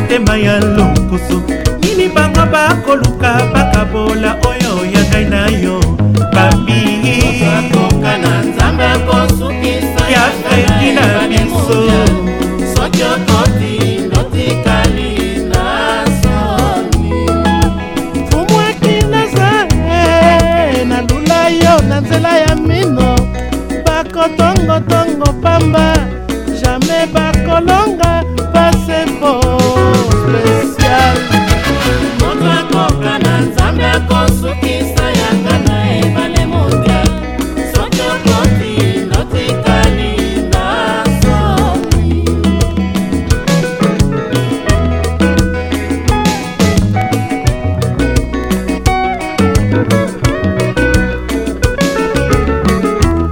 motema ya lokoso nini bango bakoluka bakabola oyo ya ngai na yo babi ya fredi na biso soki okoti notikali na soni fumwaki naza nalula yo na nzela ya mino bakotongotongo pamba jamais